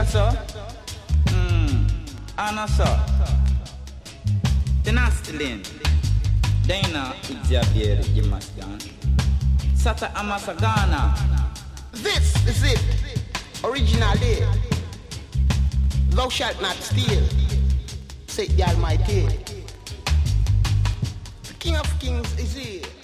so? Anna so. Tenastilin. Dana Izabier Jimasgan. Sata Amasagana. This is it. Original day. Thou shalt not steal, said the Almighty. The King of Kings is here.